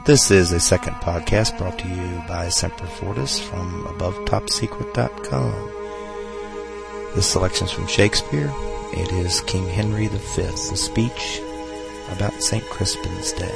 This is a second podcast brought to you by Semper Fortis from AboveTopSecret.com. This selection is from Shakespeare. It is King Henry V, a speech about St. Crispin's Day.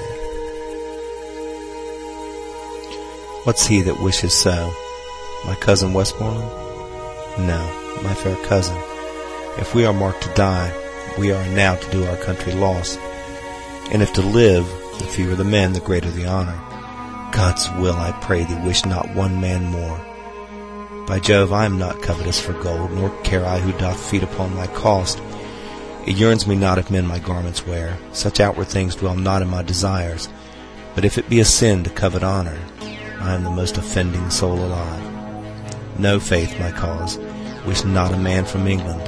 What's he that wishes so? My cousin Westmoreland? No, my fair cousin. If we are marked to die, we are now to do our country loss. And if to live, the fewer the men, the greater the honor. God's will, I pray thee, wish not one man more. By Jove, I am not covetous for gold, nor care I who doth feed upon my cost. It yearns me not if men my garments wear. Such outward things dwell not in my desires. But if it be a sin to covet honor, I am the most offending soul alive. No faith, my cause, wish not a man from England.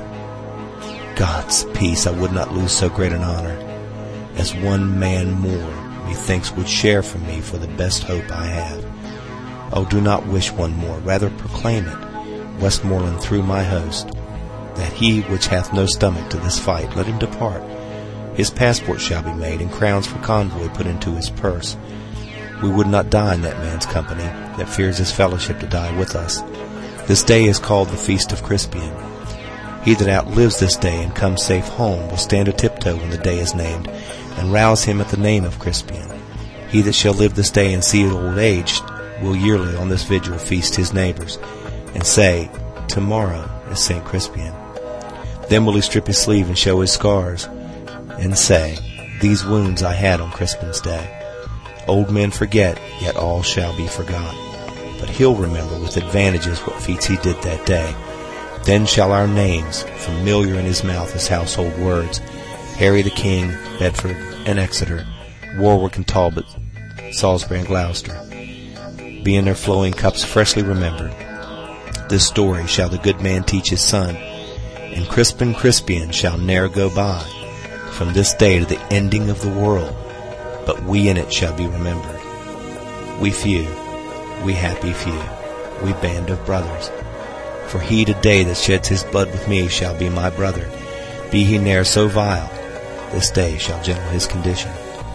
God's peace, I would not lose so great an honor, as one man more, methinks, would share from me for the best hope I have. Oh, do not wish one more, rather proclaim it, Westmoreland, through my host, that he which hath no stomach to this fight, let him depart. His passport shall be made, and crowns for convoy put into his purse. We would not die in that man's company, that fears his fellowship to die with us. This day is called the Feast of Crispian. He that outlives this day and comes safe home will stand a tiptoe when the day is named, and rouse him at the name of Crispian. He that shall live this day and see it old age will yearly on this vigil feast his neighbors, and say, Tomorrow is St. Crispian. Then will he strip his sleeve and show his scars, and say, These wounds I had on Crispin's day. Old men forget, yet all shall be forgot. But he'll remember with advantages what feats he did that day. Then shall our names, familiar in his mouth as household words, Harry the King, Bedford and Exeter, Warwick and Talbot, Salisbury and Gloucester, be in their flowing cups freshly remembered. This story shall the good man teach his son, and Crispin Crispian shall ne'er go by, from this day to the ending of the world, but we in it shall be remembered. We few, we happy few, we band of brothers. For he today that sheds his blood with me shall be my brother. Be he ne'er so vile, this day shall gentle his condition.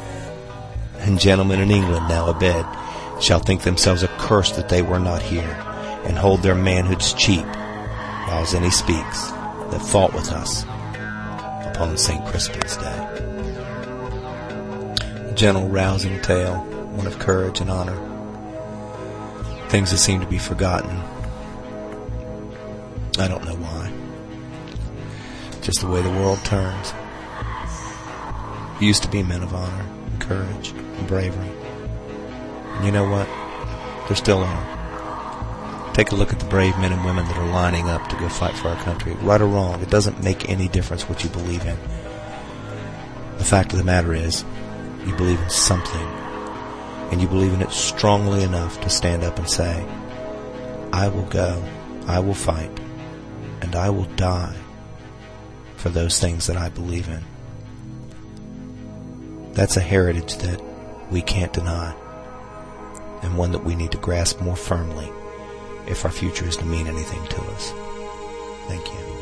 And gentlemen in England now abed shall think themselves accursed that they were not here, and hold their manhoods cheap, whiles any speaks that fought with us upon St. Crispin's Day. A gentle, rousing tale, one of courage and honor. Things that seem to be forgotten. I don't know why. Just the way the world turns. Used to be men of honor and courage and bravery. And you know what? There still are. Take a look at the brave men and women that are lining up to go fight for our country. Right or wrong, it doesn't make any difference what you believe in. The fact of the matter is, you believe in something, and you believe in it strongly enough to stand up and say, I will go, I will fight, and I will die for those things that I believe in. That's a heritage that we can't deny, and one that we need to grasp more firmly if our future is to mean anything to us. Thank you.